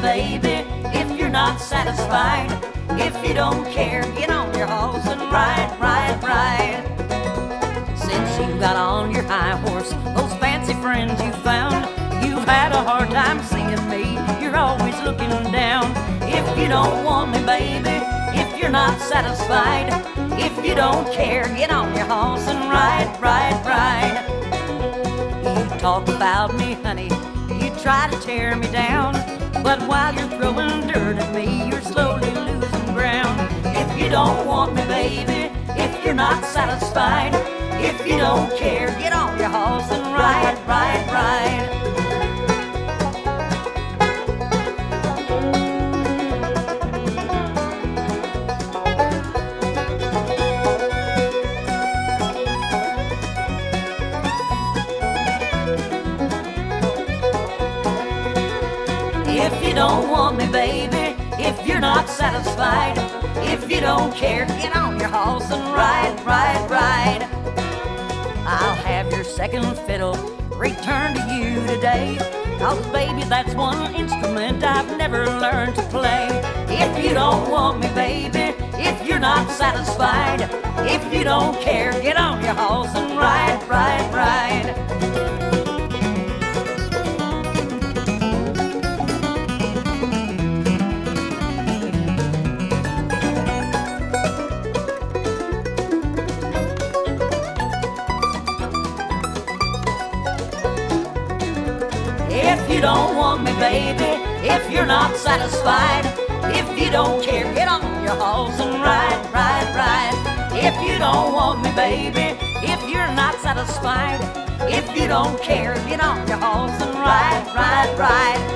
baby, if you're not satisfied. If you don't care, get on your horse and ride, ride, ride. Since you got on your high horse, those fancy friends you found, you've had a hard time seeing me, you're always looking down. If you don't want me, baby, if you're not satisfied, if you don't care, get on your horse and ride, ride, ride. You talk about me, honey, you try to tear me down, but while you're throwing dirt at me, you're slowly losing ground. If you don't want me, baby, if you're not satisfied, if you don't care, get on your horse and ride, ride, ride. If you don't want me, baby, if you're not satisfied, if you don't care, get on your horse and ride, ride, ride. I'll have your second fiddle returned to you today, 'cause baby, that's one instrument I've never learned to play. If you don't want me, baby, if you're not satisfied, if you don't care, get on your horse and ride, ride, ride. If you don't want me, baby, if you're not satisfied, if you don't care, get on your horse and ride, ride, ride. If you don't want me, baby, if you're not satisfied, if you don't care, get on your horse and ride, ride, ride.